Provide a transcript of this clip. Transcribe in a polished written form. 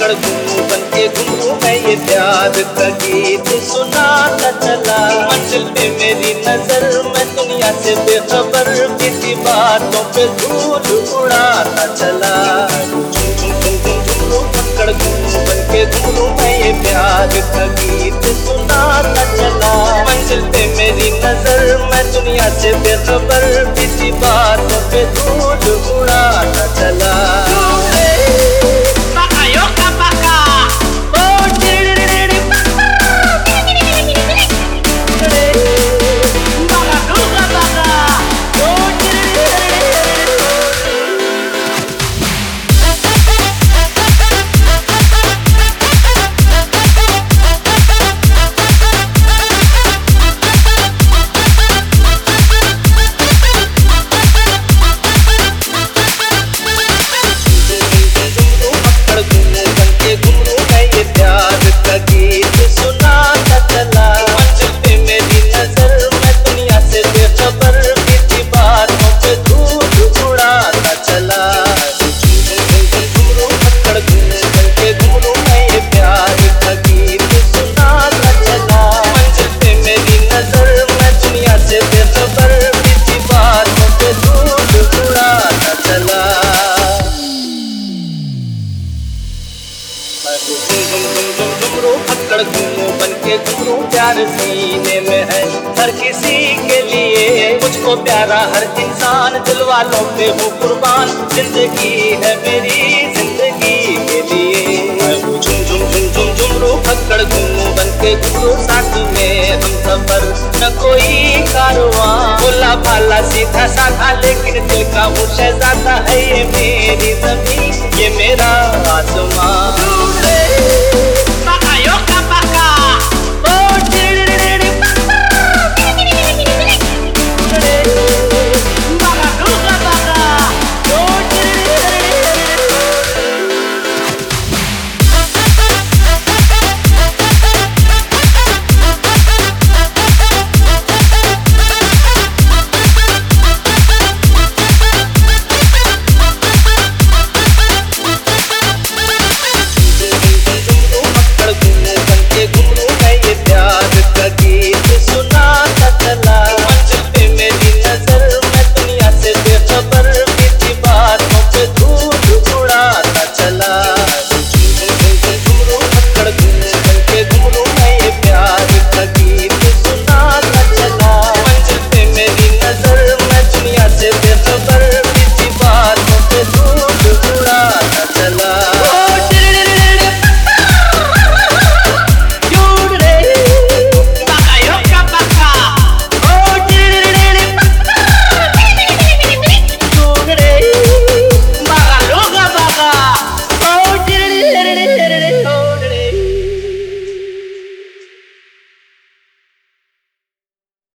पकड़ घूमू बन के घूमू मैं ये प्यार का गीत सुनाता चला। मंजिल पे मेरी नजर मैं दुनिया से बेखबर किसी बातों पे धूल उड़ाता चला। पकड़ घूमू बन के घूमू मैं ये प्यार का गीत सुनाता चला। मंजिल पे मेरी नजर मैं दुनिया से बेखबर किसी बातों पे धूल उड़ाता चला। पकड़ घूमू बन के घूमू प्यार सीने में है हर किसी के लिए। मुझको प्यारा हर इंसान दिल वालों पे हूँ कुर्बान। जिंदगी है मेरी जिंदगी के लिए। झुम झुम झुम झुम झुमरू पकड़ घूमू बन के घूमू साथ में हम सफर न कोई कारवां। बोला भाला सीधा साधा लेकिन दिल का वो शहजादा है। ये मेरी ज़मीन ये मेरा आसमां।